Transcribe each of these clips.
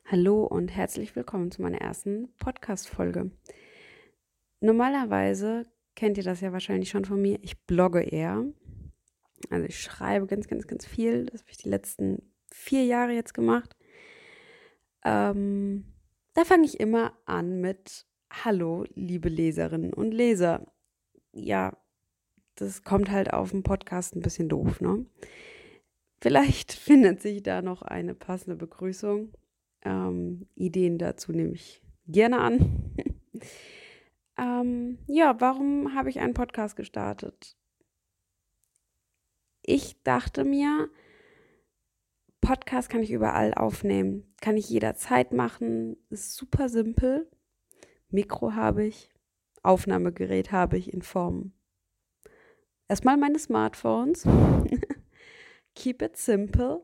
Hallo und herzlich willkommen zu meiner ersten Podcast-Folge. Normalerweise kennt ihr das ja wahrscheinlich schon von mir. Ich blogge eher. Also ich schreibe ganz, ganz, ganz viel. Das habe ich die letzten 4 Jahre jetzt gemacht. Da fange ich immer an mit Hallo, liebe Leserinnen und Leser. Ja, das kommt halt auf dem Podcast ein bisschen doof, ne? Vielleicht findet sich da noch eine passende Begrüßung. Ideen dazu nehme ich gerne an. Ja, warum habe ich einen Podcast gestartet? Ich dachte mir, Podcast kann ich überall aufnehmen, kann ich jederzeit machen, ist super simpel. Mikro habe ich, Aufnahmegerät habe ich in Form erstmal meines Smartphones. Keep it simple.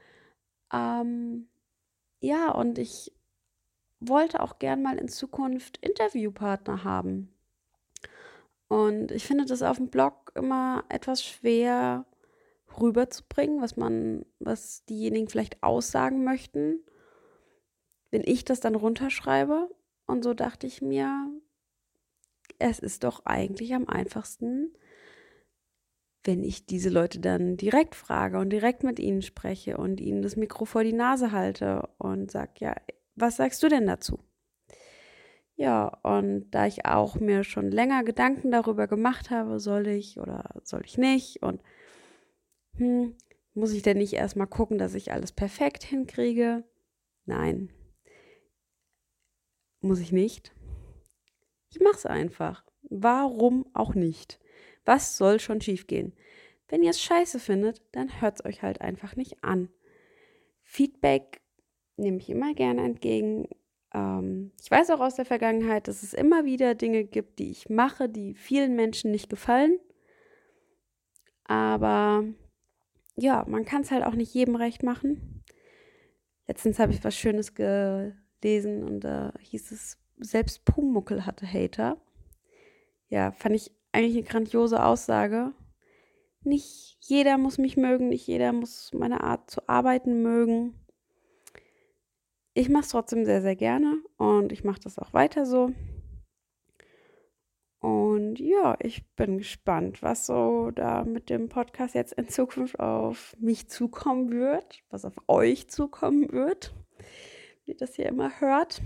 Ja, und ich wollte auch gern mal in Zukunft Interviewpartner haben. Und ich finde das auf dem Blog immer etwas schwer rüberzubringen, was diejenigen vielleicht aussagen möchten, wenn ich das dann runterschreibe. Und so dachte ich mir, es ist doch eigentlich am einfachsten, wenn ich diese Leute dann direkt frage und direkt mit ihnen spreche und ihnen das Mikro vor die Nase halte und sage, ja, was sagst du denn dazu? Ja, und da ich auch mir schon länger Gedanken darüber gemacht habe, soll ich oder soll ich nicht und muss ich denn nicht erstmal gucken, dass ich alles perfekt hinkriege? Nein, muss ich nicht. Ich mache es einfach. Warum auch nicht? Was soll schon schiefgehen? Wenn ihr es scheiße findet, dann hört es euch halt einfach nicht an. Feedback nehme ich immer gerne entgegen. Ich weiß auch aus der Vergangenheit, dass es immer wieder Dinge gibt, die ich mache, die vielen Menschen nicht gefallen. Aber ja, man kann es halt auch nicht jedem recht machen. Letztens habe ich was Schönes gelesen und da hieß es, selbst Pumuckl hatte Hater. Ja, fand ich eigentlich eine grandiose Aussage. Nicht jeder muss mich mögen, nicht jeder muss meine Art zu arbeiten mögen. Ich mache es trotzdem sehr, sehr gerne und ich mache das auch weiter so. Und ja, ich bin gespannt, was so da mit dem Podcast jetzt in Zukunft auf mich zukommen wird, was auf euch zukommen wird, wie ihr das hier immer hört.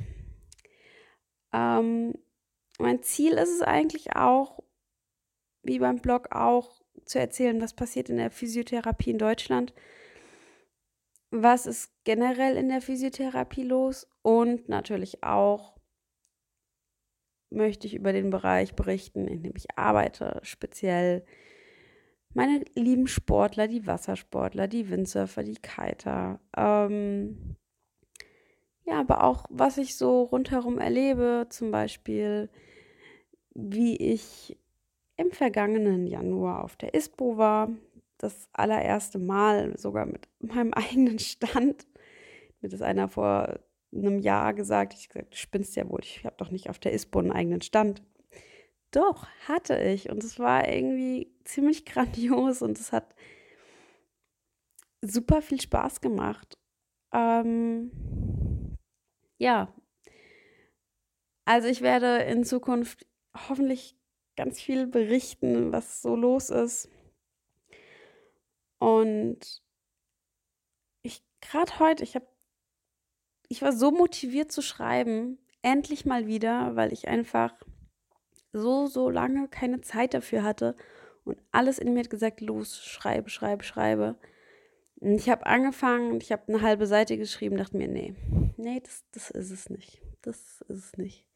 Ähm, Mein Ziel ist es eigentlich auch, wie beim Blog auch, zu erzählen, was passiert in der Physiotherapie in Deutschland. Was ist generell in der Physiotherapie los? Und natürlich auch möchte ich über den Bereich berichten, in dem ich arbeite, speziell meine lieben Sportler, die Wassersportler, die Windsurfer, die Kiter. Ja, aber auch, was ich so rundherum erlebe, zum Beispiel, wie ich im vergangenen Januar auf der ISPO war, das allererste Mal sogar mit meinem eigenen Stand. Mir das einer vor einem Jahr gesagt. Ich gesagt, du spinnst ja wohl, ich habe doch nicht auf der ISPO einen eigenen Stand. Doch, hatte ich. Und es war irgendwie ziemlich grandios und es hat super viel Spaß gemacht. Ja, also ich werde in Zukunft hoffentlich ganz viel berichten, was so los ist. Und gerade heute, ich war so motiviert zu schreiben, endlich mal wieder, weil ich einfach so lange keine Zeit dafür hatte und alles in mir hat gesagt, los, schreibe, schreibe, schreibe. Und ich habe angefangen und ich habe eine halbe Seite geschrieben, dachte mir, nee, das ist es nicht. Das ist es nicht.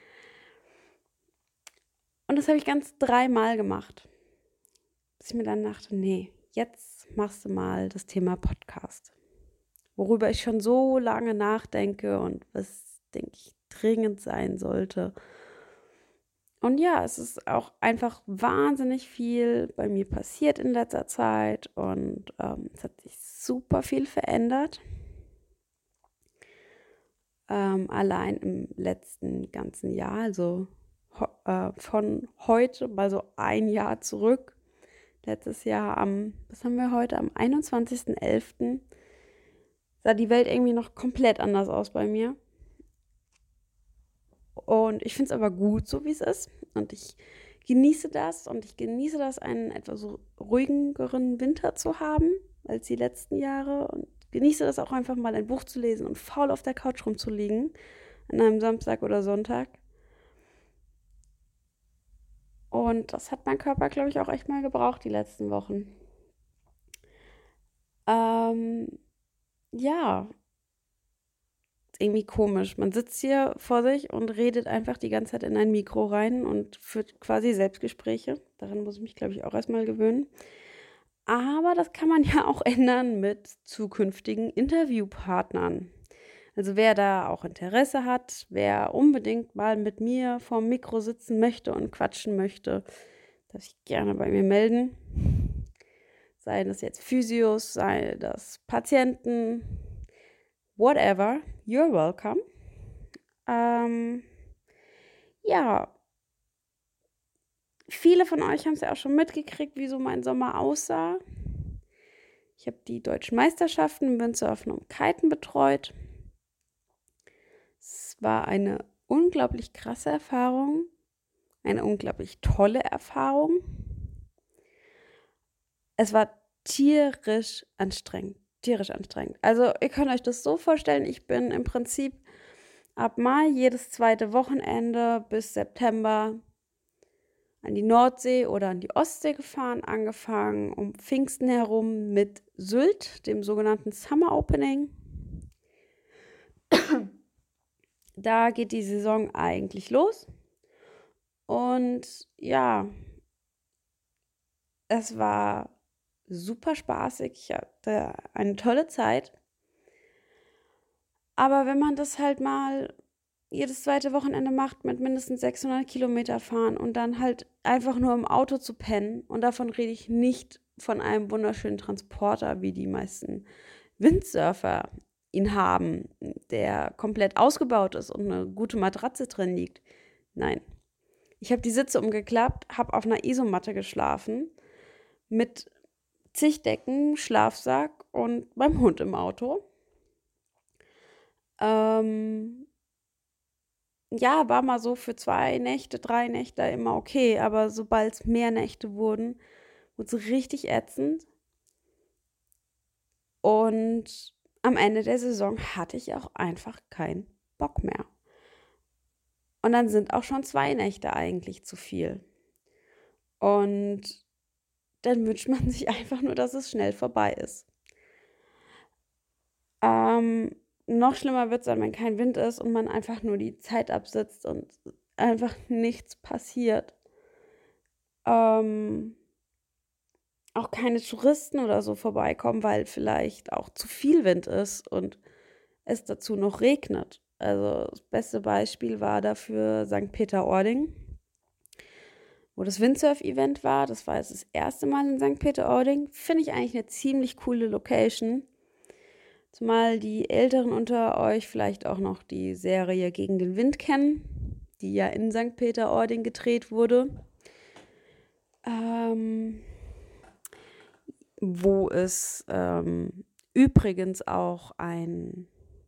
Und das habe ich ganz 3-mal gemacht, bis ich mir dann dachte, nee, jetzt machst du mal das Thema Podcast, worüber ich schon so lange nachdenke und was, denke ich, dringend sein sollte. Und ja, es ist auch einfach wahnsinnig viel bei mir passiert in letzter Zeit und es hat sich super viel verändert. Allein im letzten ganzen Jahr, also von heute mal so ein Jahr zurück. Letztes Jahr was haben wir heute? Am 21.11. sah die Welt irgendwie noch komplett anders aus bei mir. Und ich finde es aber gut, so wie es ist. Und ich genieße das. Und ich genieße das, einen etwas ruhigeren Winter zu haben als die letzten Jahre. Und genieße das auch einfach mal ein Buch zu lesen und faul auf der Couch rumzuliegen an einem Samstag oder Sonntag. Und das hat mein Körper, glaube ich, auch echt mal gebraucht die letzten Wochen. Ähm, ja, irgendwie komisch. Man sitzt hier vor sich und redet einfach die ganze Zeit in ein Mikro rein und führt quasi Selbstgespräche. Daran muss ich mich, glaube ich, auch erstmal gewöhnen. Aber das kann man ja auch ändern mit zukünftigen Interviewpartnern. Also wer da auch Interesse hat, wer unbedingt mal mit mir vorm Mikro sitzen möchte und quatschen möchte, darf sich gerne bei mir melden. Seien das jetzt Physios, sei das Patienten, whatever, you're welcome. Ja, viele von euch haben es ja auch schon mitgekriegt, wie so mein Sommer aussah. Ich habe die deutschen Meisterschaften im Windsurfen und Kiten betreut. Es war eine unglaublich krasse Erfahrung, eine unglaublich tolle Erfahrung. Es war tierisch anstrengend, tierisch anstrengend. Also ihr könnt euch das so vorstellen, ich bin im Prinzip ab Mai jedes zweite Wochenende bis September an die Nordsee oder an die Ostsee gefahren, angefangen um Pfingsten herum mit Sylt, dem sogenannten Summer Opening. Da geht die Saison eigentlich los. Und ja, es war super spaßig. Ich hatte eine tolle Zeit. Aber wenn man das halt mal jedes zweite Wochenende macht mit mindestens 600 Kilometer fahren und dann halt einfach nur im Auto zu pennen, und davon rede ich nicht von einem wunderschönen Transporter, wie die meisten Windsurfer ihn haben, der komplett ausgebaut ist und eine gute Matratze drin liegt. Nein. Ich habe die Sitze umgeklappt, habe auf einer Isomatte geschlafen, mit zig Decken, Schlafsack und meinem Hund im Auto. Ja, war mal so für 2 Nächte, 3 Nächte immer okay, aber sobald es mehr Nächte wurden, wurde es richtig ätzend. Und am Ende der Saison hatte ich auch einfach keinen Bock mehr. Und dann sind auch schon 2 Nächte eigentlich zu viel. Und dann wünscht man sich einfach nur, dass es schnell vorbei ist. Noch schlimmer wird es dann, wenn kein Wind ist und man einfach nur die Zeit absitzt und einfach nichts passiert. Auch keine Touristen oder so vorbeikommen, weil vielleicht auch zu viel Wind ist und es dazu noch regnet. Also das beste Beispiel war dafür St. Peter-Ording, wo das Windsurf-Event war. Das war jetzt das erste Mal in St. Peter-Ording. Finde ich eigentlich eine ziemlich coole Location. Zumal die Älteren unter euch vielleicht auch noch die Serie Gegen den Wind kennen, die ja in St. Peter-Ording gedreht wurde. Wo es übrigens auch ein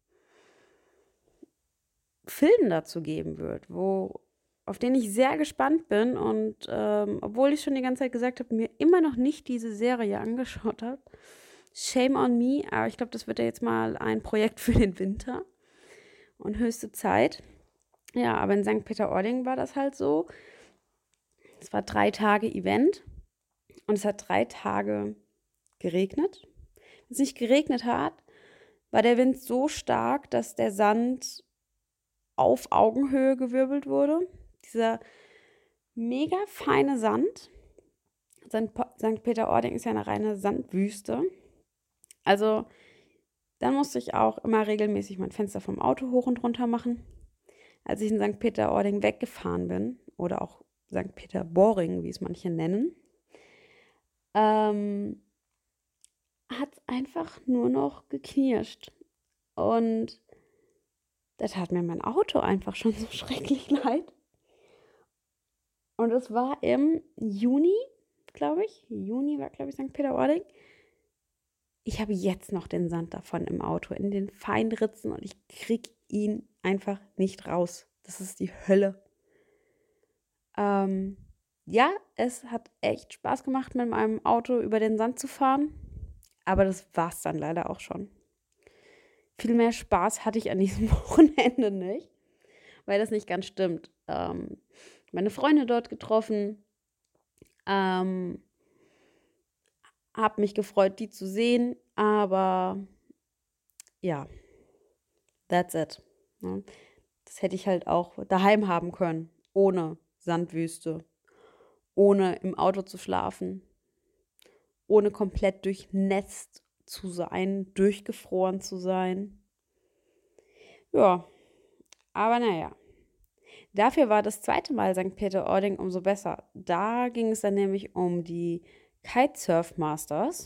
Film dazu geben wird, auf den ich sehr gespannt bin und obwohl ich schon die ganze Zeit gesagt habe, mir immer noch nicht diese Serie angeschaut habe. Shame on me, aber ich glaube, das wird ja jetzt mal ein Projekt für den Winter und höchste Zeit. Ja, aber in St. Peter-Ording war das halt so. Es war 3 Tage Event und es hat 3 Tage geregnet. Wenn es nicht geregnet hat, war der Wind so stark, dass der Sand auf Augenhöhe gewirbelt wurde. Dieser mega feine Sand. St. Peter-Ording ist ja eine reine Sandwüste. Also dann musste ich auch immer regelmäßig mein Fenster vom Auto hoch und runter machen. Als ich in St. Peter-Ording weggefahren bin, oder auch St. Peter-Boring, wie es manche nennen, hat es einfach nur noch geknirscht. Und da tat mir mein Auto einfach schon so schrecklich leid. Und es war im Juni, glaube ich. Juni war, glaube ich, St. Peter-Ording. Ich habe jetzt noch den Sand davon im Auto, in den Feinritzen und ich kriege ihn einfach nicht raus. Das ist die Hölle. Ja, es hat echt Spaß gemacht, mit meinem Auto über den Sand zu fahren. Aber das war es dann leider auch schon. Viel mehr Spaß hatte ich an diesem Wochenende nicht, weil das nicht ganz stimmt. Meine Freunde dort getroffen, habe mich gefreut, die zu sehen, aber ja, that's it. Ne? Das hätte ich halt auch daheim haben können, ohne Sandwüste, ohne im Auto zu schlafen, ohne komplett durchnässt zu sein, durchgefroren zu sein. Ja, aber naja. Dafür war das zweite Mal St. Peter-Ording umso besser. Da ging es dann nämlich um die Kitesurf Masters.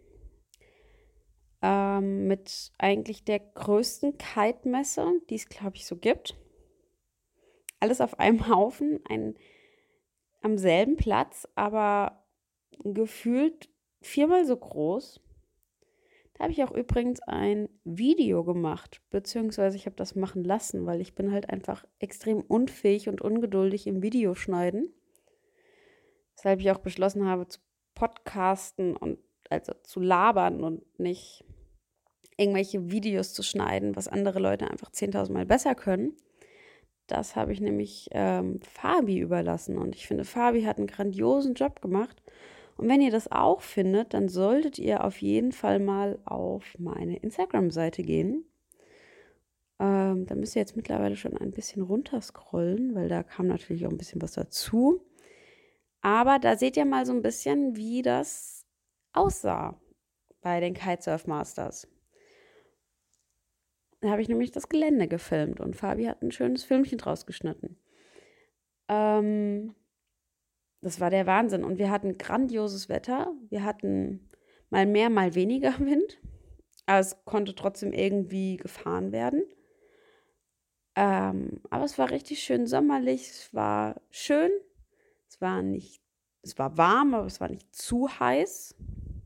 Mit eigentlich der größten Kite-Messe, die es, glaube ich, so gibt. Alles auf einem Haufen, am selben Platz, aber gefühlt 4-mal so groß. Da habe ich auch übrigens ein Video gemacht, beziehungsweise ich habe das machen lassen, weil ich bin halt einfach extrem unfähig und ungeduldig im Videoschneiden. Weshalb ich auch beschlossen habe, zu podcasten und also zu labern und nicht irgendwelche Videos zu schneiden, was andere Leute einfach 10.000 Mal besser können. Das habe ich nämlich Fabi überlassen und ich finde, Fabi hat einen grandiosen Job gemacht. Und wenn ihr das auch findet, dann solltet ihr auf jeden Fall mal auf meine Instagram-Seite gehen. Da müsst ihr jetzt mittlerweile schon ein bisschen runterscrollen, weil da kam natürlich auch ein bisschen was dazu. Aber da seht ihr mal so ein bisschen, wie das aussah bei den Kitesurf Masters. Da habe ich nämlich das Gelände gefilmt und Fabi hat ein schönes Filmchen draus geschnitten. Das war der Wahnsinn. Und wir hatten grandioses Wetter. Wir hatten mal mehr, mal weniger Wind. Aber es konnte trotzdem irgendwie gefahren werden. Aber es war richtig schön sommerlich. Es war schön. Es war warm, aber es war nicht zu heiß.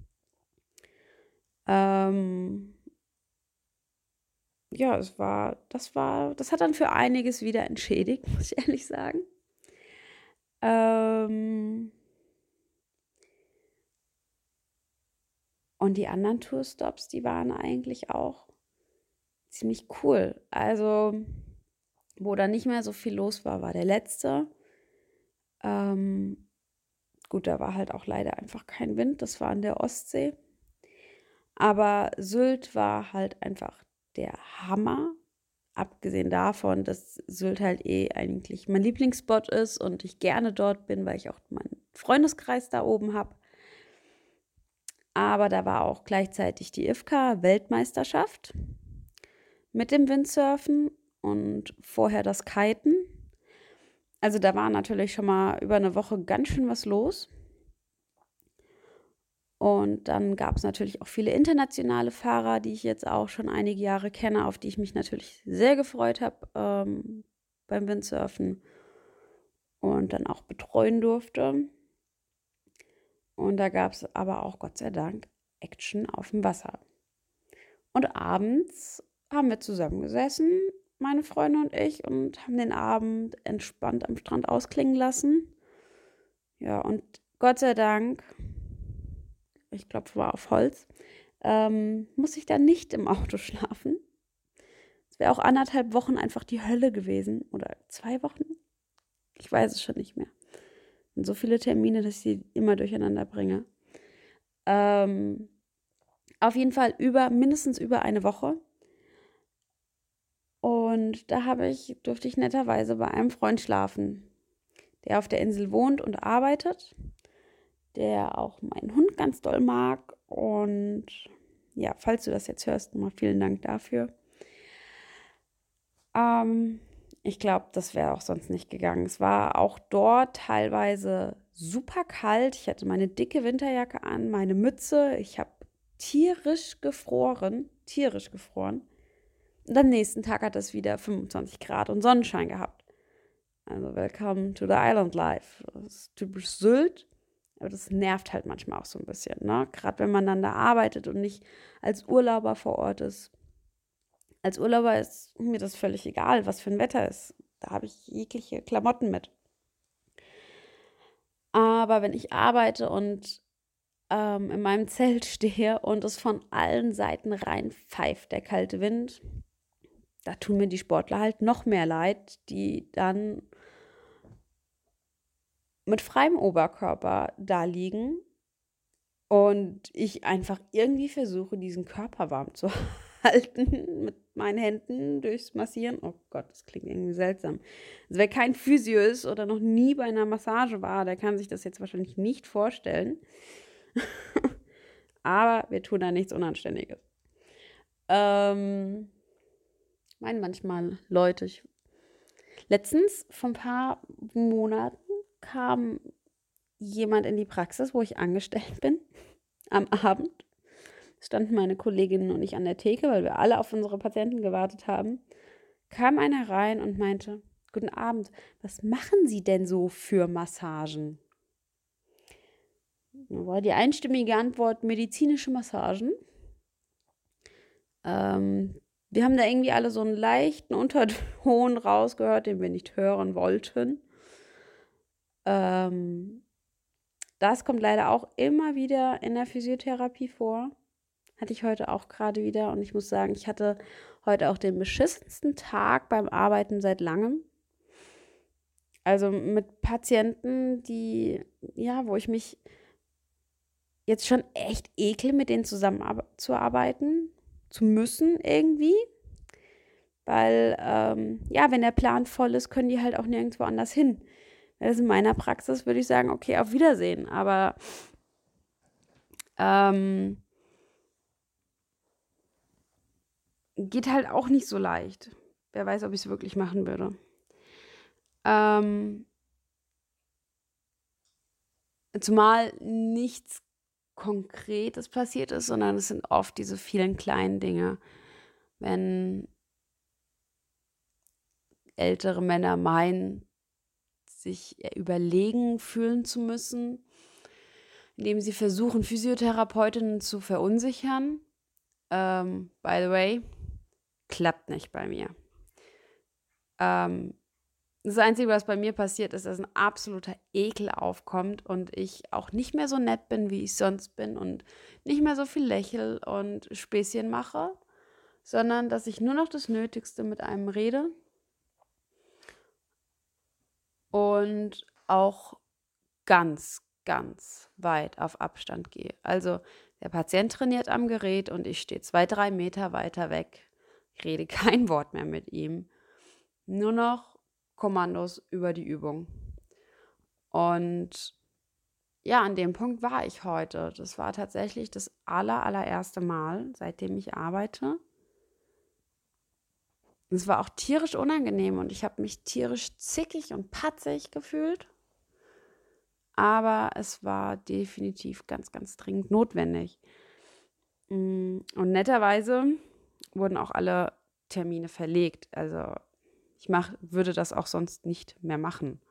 Ja, das hat dann für einiges wieder entschädigt, muss ich ehrlich sagen. Und die anderen Tourstops, die waren eigentlich auch ziemlich cool. Also, wo da nicht mehr so viel los war, war der letzte. Gut, da war halt auch leider einfach kein Wind. Das war an der Ostsee. Aber Sylt war halt einfach der Hammer. Abgesehen davon, dass Sylt halt eigentlich mein Lieblingsspot ist und ich gerne dort bin, weil ich auch meinen Freundeskreis da oben habe. Aber da war auch gleichzeitig die IFCA-Weltmeisterschaft mit dem Windsurfen und vorher das Kiten. Also da war natürlich schon mal über eine Woche ganz schön was los. Und dann gab es natürlich auch viele internationale Fahrer, die ich jetzt auch schon einige Jahre kenne, auf die ich mich natürlich sehr gefreut habe beim Windsurfen und dann auch betreuen durfte. Und da gab es aber auch, Gott sei Dank, Action auf dem Wasser. Und abends haben wir zusammengesessen, meine Freunde und ich, und haben den Abend entspannt am Strand ausklingen lassen. Ja, und Gott sei Dank, ich klopfe mal auf Holz, muss ich dann nicht im Auto schlafen. Es wäre auch 1,5 Wochen einfach die Hölle gewesen. Oder 2 Wochen? Ich weiß es schon nicht mehr. Und so viele Termine, dass ich sie immer durcheinander bringe. Auf jeden Fall mindestens über eine Woche. Und da durfte ich netterweise bei einem Freund schlafen, der auf der Insel wohnt und arbeitet, der auch meinen Hund ganz doll mag. Und ja, falls du das jetzt hörst, nochmal vielen Dank dafür. Ich glaube, das wäre auch sonst nicht gegangen. Es war auch dort teilweise super kalt. Ich hatte meine dicke Winterjacke an, meine Mütze. Ich habe tierisch gefroren. Und am nächsten Tag hat es wieder 25 Grad und Sonnenschein gehabt. Also welcome to the island life. Das ist typisch Sylt. Aber das nervt halt manchmal auch so ein bisschen, ne? Gerade wenn man dann da arbeitet und nicht als Urlauber vor Ort ist. Als Urlauber ist mir das völlig egal, was für ein Wetter ist. Da habe ich jegliche Klamotten mit. Aber wenn ich arbeite und in meinem Zelt stehe und es von allen Seiten reinpfeift, der kalte Wind, da tun mir die Sportler halt noch mehr leid, die dann mit freiem Oberkörper da liegen und ich einfach irgendwie versuche, diesen Körper warm zu halten mit meinen Händen durchs Massieren. Oh Gott, das klingt irgendwie seltsam. Also wer kein Physio ist oder noch nie bei einer Massage war, der kann sich das jetzt wahrscheinlich nicht vorstellen. Aber wir tun da nichts Unanständiges. Meinen manchmal Leute. Letztens, vor ein paar Monaten, kam jemand in die Praxis, wo ich angestellt bin, am Abend. Standen meine Kolleginnen und ich an der Theke, weil wir alle auf unsere Patienten gewartet haben. Kam einer rein und meinte: Guten Abend, was machen Sie denn so für Massagen? Da war die einstimmige Antwort: medizinische Massagen. Wir haben da irgendwie alle so einen leichten Unterton rausgehört, den wir nicht hören wollten. Das kommt leider auch immer wieder in der Physiotherapie vor. Hatte ich heute auch gerade wieder. Und ich muss sagen, ich hatte heute auch den beschissensten Tag beim Arbeiten seit langem. Also mit Patienten, wo ich mich jetzt schon echt ekel, mit denen zusammenzuarbeiten, zu müssen irgendwie. Weil, wenn der Plan voll ist, können die halt auch nirgendwo anders hin. Also in meiner Praxis würde ich sagen, okay, auf Wiedersehen. Aber geht halt auch nicht so leicht. Wer weiß, ob ich es wirklich machen würde. Zumal nichts Konkretes passiert ist, sondern es sind oft diese vielen kleinen Dinge. Wenn ältere Männer meinen, sich überlegen fühlen zu müssen, indem sie versuchen, Physiotherapeutinnen zu verunsichern. By the way, klappt nicht bei mir. Das Einzige, was bei mir passiert, ist, dass ein absoluter Ekel aufkommt und ich auch nicht mehr so nett bin, wie ich sonst bin und nicht mehr so viel lächel und Späßchen mache, sondern dass ich nur noch das Nötigste mit einem rede und auch ganz, ganz weit auf Abstand gehe. Also der Patient trainiert am Gerät und ich stehe 2, 3 Meter weiter weg. Ich rede kein Wort mehr mit ihm. Nur noch Kommandos über die Übung. Und ja, an dem Punkt war ich heute. Das war tatsächlich das allererste Mal, seitdem ich arbeite. Es war auch tierisch unangenehm und ich habe mich tierisch zickig und patzig gefühlt. Aber es war definitiv ganz, ganz dringend notwendig. Und netterweise wurden auch alle Termine verlegt. Also ich würde das auch sonst nicht mehr machen.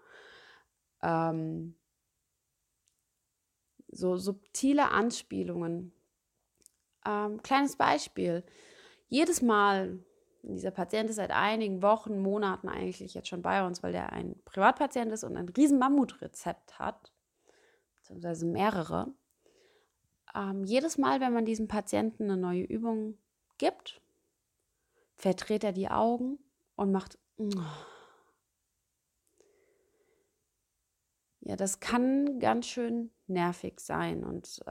So subtile Anspielungen. Kleines Beispiel. Jedes Mal, dieser Patient ist seit einigen Wochen, Monaten eigentlich jetzt schon bei uns, weil der ein Privatpatient ist und ein riesen Mammutrezept hat, beziehungsweise mehrere. Jedes Mal, wenn man diesem Patienten eine neue Übung gibt, verdreht er die Augen und macht. Ja, das kann ganz schön nervig sein. Und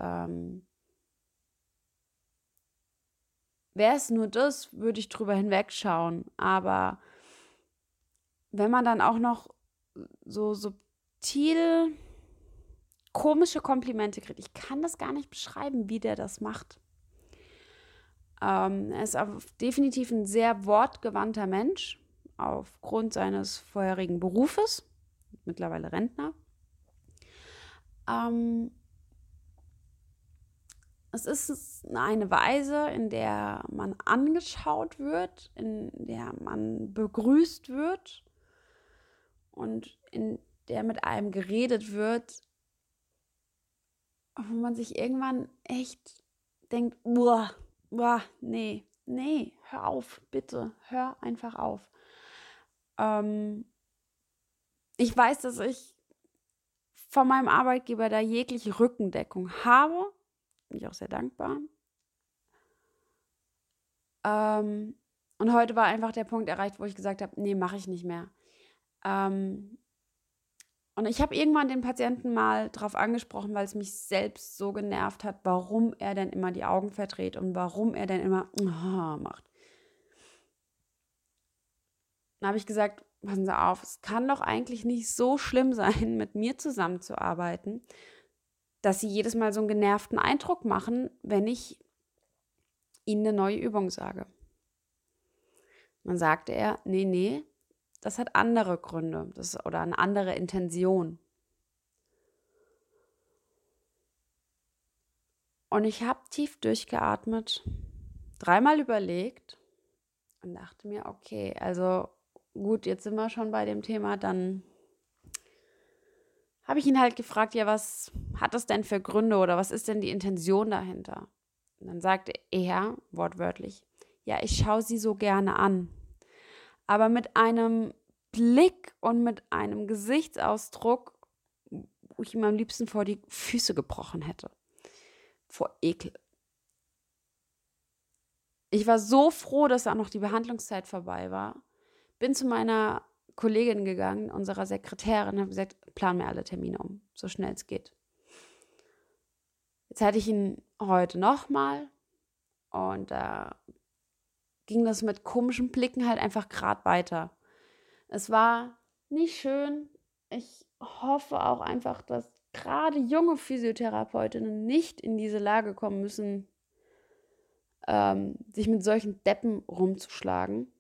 wäre es nur das, würde ich drüber hinwegschauen. Aber wenn man dann auch noch so subtil komische Komplimente kriegt, ich kann das gar nicht beschreiben, wie der das macht. Er ist definitiv ein sehr wortgewandter Mensch, aufgrund seines vorherigen Berufes, mittlerweile Rentner. Es ist eine Weise, in der man angeschaut wird, in der man begrüßt wird und in der mit einem geredet wird, wo man sich irgendwann echt denkt, uah, uah, nee, hör auf, bitte, hör einfach auf. Ich weiß, dass ich von meinem Arbeitgeber da jegliche Rückendeckung habe. Bin ich auch sehr dankbar. Und heute war einfach der Punkt erreicht, wo ich gesagt habe, nee, mache ich nicht mehr. Und ich habe irgendwann den Patienten mal drauf angesprochen, weil es mich selbst so genervt hat, warum er denn immer die Augen verdreht und warum er denn immer macht. Dann habe ich gesagt, passen Sie auf, es kann doch eigentlich nicht so schlimm sein, mit mir zusammenzuarbeiten, dass Sie jedes Mal so einen genervten Eindruck machen, wenn ich Ihnen eine neue Übung sage. Dann sagte er, nee, das hat andere Gründe oder eine andere Intention. Und ich habe tief durchgeatmet, 3-mal überlegt und dachte mir, okay, also gut, jetzt sind wir schon bei dem Thema, dann habe ich ihn halt gefragt, ja, was hat das denn für Gründe oder was ist denn die Intention dahinter? Und dann sagte er wortwörtlich, ja, ich schaue sie so gerne an, aber mit einem Blick und mit einem Gesichtsausdruck, wo ich ihm am liebsten vor die Füße gebrochen hätte. Vor Ekel. Ich war so froh, dass auch noch die Behandlungszeit vorbei war. Bin zu meiner Kollegin gegangen, unserer Sekretärin, und habe gesagt, plan mir alle Termine um, so schnell es geht. Jetzt hatte ich ihn heute nochmal und da ging das mit komischen Blicken halt einfach gerade weiter. Es war nicht schön. Ich hoffe auch einfach, dass gerade junge Physiotherapeutinnen nicht in diese Lage kommen müssen, sich mit solchen Deppen rumzuschlagen.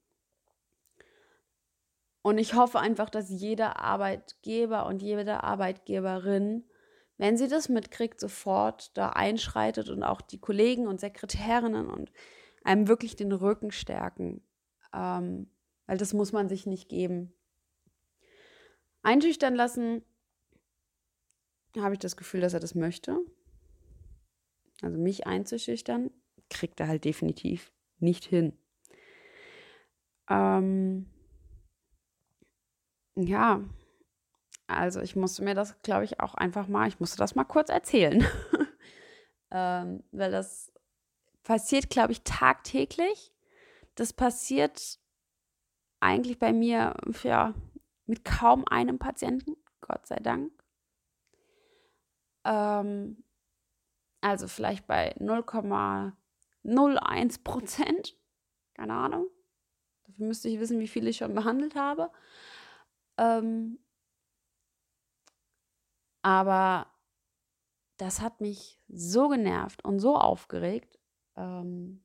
Und ich hoffe einfach, dass jeder Arbeitgeber und jede Arbeitgeberin, wenn sie das mitkriegt, sofort da einschreitet und auch die Kollegen und Sekretärinnen und einem wirklich den Rücken stärken. Weil das muss man sich nicht geben. Einschüchtern lassen, habe ich das Gefühl, dass er das möchte. Also mich einzuschüchtern, kriegt er halt definitiv nicht hin. Ja, also ich musste mir das, glaube ich, auch einfach mal, ich musste das mal kurz erzählen. Weil das passiert, glaube ich, tagtäglich. Das passiert eigentlich bei mir, ja, mit kaum einem Patienten, Gott sei Dank. Also vielleicht bei 0,01%, keine Ahnung. Dafür müsste ich wissen, wie viele ich schon behandelt habe. Aber das hat mich so genervt und so aufgeregt, dass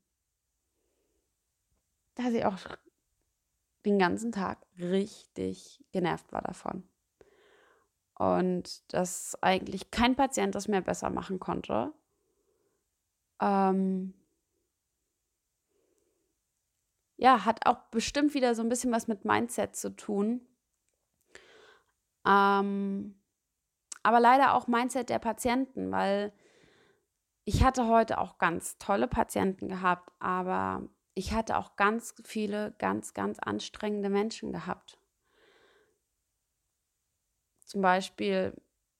ich auch den ganzen Tag richtig genervt war davon. Und dass eigentlich kein Patient das mehr besser machen konnte. Ja, hat auch bestimmt wieder so ein bisschen was mit Mindset zu tun. Aber leider auch Mindset der Patienten, weil ich hatte heute auch ganz tolle Patienten gehabt, aber ich hatte auch ganz viele ganz, ganz anstrengende Menschen gehabt. Zum Beispiel,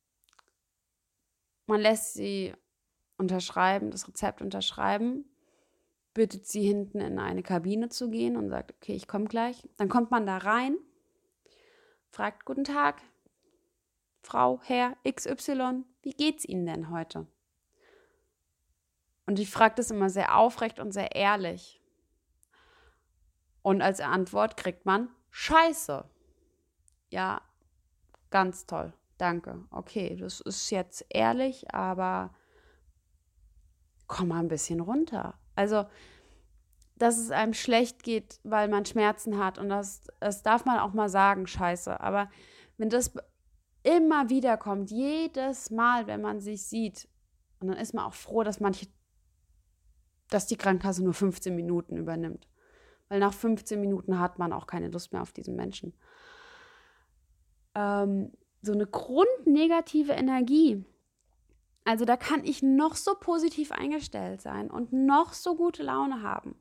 man lässt sie unterschreiben, das Rezept unterschreiben, bittet sie hinten in eine Kabine zu gehen und sagt, okay, ich komme gleich. Dann kommt man da rein, fragt, guten Tag, Frau, Herr XY, wie geht's Ihnen denn heute? Und ich frage das immer sehr aufrecht und sehr ehrlich. Und als Antwort kriegt man Scheiße. Ja, ganz toll. Danke. Okay, das ist jetzt ehrlich, aber komm mal ein bisschen runter. Also, dass es einem schlecht geht, weil man Schmerzen hat und das darf man auch mal sagen, Scheiße. Aber wenn das immer wieder kommt, jedes Mal, wenn man sich sieht, und dann ist man auch froh, dass die Krankenkasse nur 15 Minuten übernimmt. Weil nach 15 Minuten hat man auch keine Lust mehr auf diesen Menschen. So eine grundnegative Energie, Also da kann ich noch so positiv eingestellt sein und noch so gute Laune haben.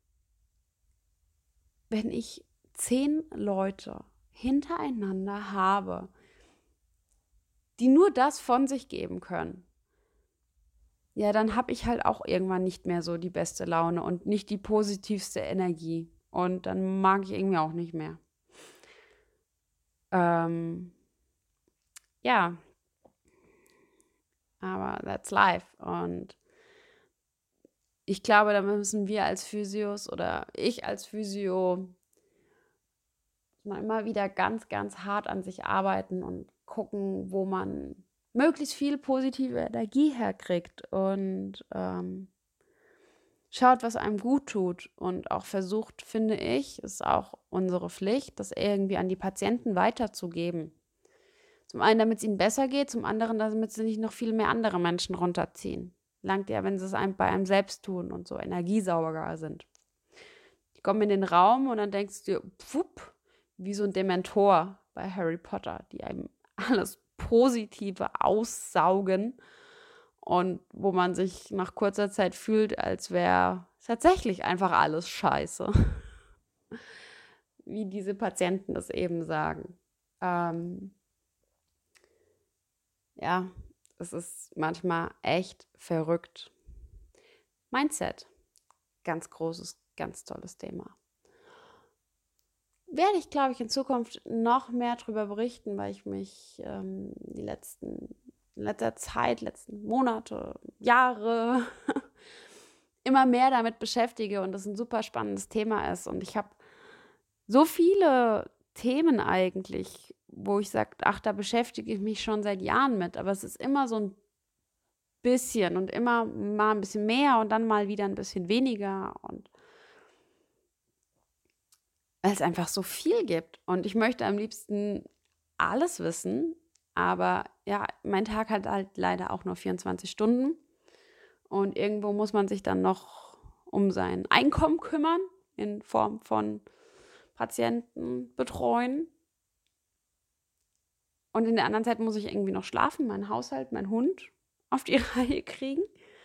Wenn ich 10 Leute hintereinander habe, die nur das von sich geben können, ja, dann habe ich halt auch irgendwann nicht mehr so die beste Laune und nicht die positivste Energie. Und dann mag ich irgendwie auch nicht mehr. Ja, aber that's life. Und ich glaube, da müssen wir als Physios oder ich als Physio mal immer wieder ganz, ganz hart an sich arbeiten und gucken, wo man möglichst viel positive Energie herkriegt und schaut, was einem gut tut und auch versucht, finde ich, ist auch unsere Pflicht, das irgendwie an die Patienten weiterzugeben. Zum einen, damit es ihnen besser geht, zum anderen, damit sie nicht noch viel mehr andere Menschen runterziehen. Langt ja, wenn sie es bei einem selbst tun und so Energiesauger sind. Die kommen in den Raum und dann denkst du dir, pfupp, wie so ein Dementor bei Harry Potter, die einem alles Positive aussaugen und wo man sich nach kurzer Zeit fühlt, als wäre tatsächlich einfach alles scheiße. Wie diese Patienten das eben sagen. Ja, es ist manchmal echt verrückt. Mindset, ganz großes, ganz tolles Thema. Werde ich, glaube ich, in Zukunft noch mehr darüber berichten, weil ich mich in letzter Zeit, letzten Monate, Jahre immer mehr damit beschäftige und das ein super spannendes Thema ist. Und ich habe so viele Themen eigentlich, wo ich sage, ach, da beschäftige ich mich schon seit Jahren mit, aber es ist immer so ein bisschen und immer mal ein bisschen mehr und dann mal wieder ein bisschen weniger und weil es einfach so viel gibt und ich möchte am liebsten alles wissen, aber ja, mein Tag hat halt leider auch nur 24 Stunden und irgendwo muss man sich dann noch um sein Einkommen kümmern in Form von Patienten betreuen und in der anderen Zeit muss ich irgendwie noch schlafen, meinen Haushalt, meinen Hund auf die Reihe kriegen.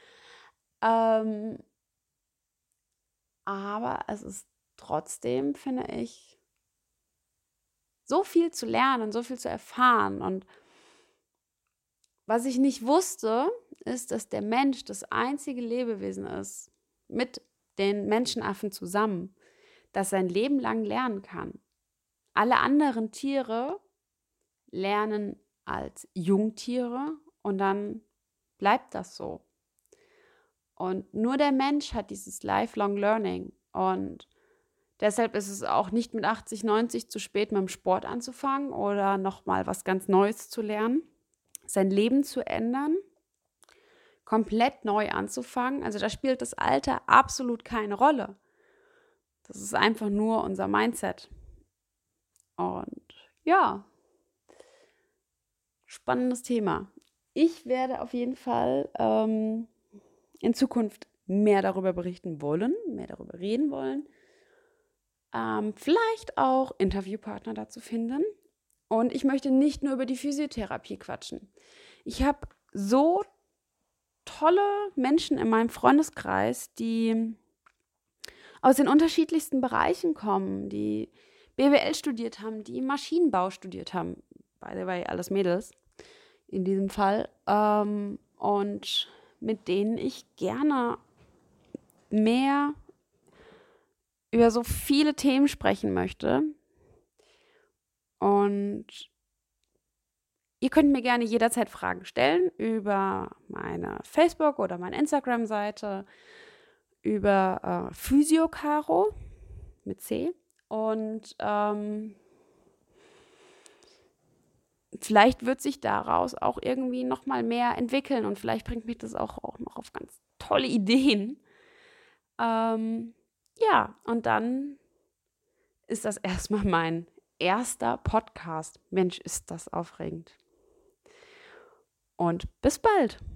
Aber es ist trotzdem, finde ich, so viel zu lernen, so viel zu erfahren. Und was ich nicht wusste, ist, dass der Mensch das einzige Lebewesen ist, mit den Menschenaffen zusammen, das sein Leben lang lernen kann. Alle anderen Tiere lernen als Jungtiere und dann bleibt das so. Und nur der Mensch hat dieses Lifelong Learning. Und deshalb ist es auch nicht mit 80, 90 zu spät, mit dem Sport anzufangen oder nochmal was ganz Neues zu lernen, sein Leben zu ändern, komplett neu anzufangen. Also da spielt das Alter absolut keine Rolle. Das ist einfach nur unser Mindset. Und ja, spannendes Thema. Ich werde auf jeden Fall in Zukunft mehr darüber berichten wollen, mehr darüber reden wollen. Vielleicht auch Interviewpartner dazu finden. Und ich möchte nicht nur über die Physiotherapie quatschen. Ich habe so tolle Menschen in meinem Freundeskreis, die aus den unterschiedlichsten Bereichen kommen, die BWL studiert haben, die Maschinenbau studiert haben. By the way, alles Mädels in diesem Fall. Und mit denen ich gerne mehr über so viele Themen sprechen möchte. Und ihr könnt mir gerne jederzeit Fragen stellen über meine Facebook- oder meine Instagram-Seite, über Physiocaro mit C. Und vielleicht wird sich daraus auch irgendwie noch mal mehr entwickeln und vielleicht bringt mich das auch noch auf ganz tolle Ideen. Ja, und dann ist das erstmal mein erster Podcast. Mensch, ist das aufregend. Und bis bald.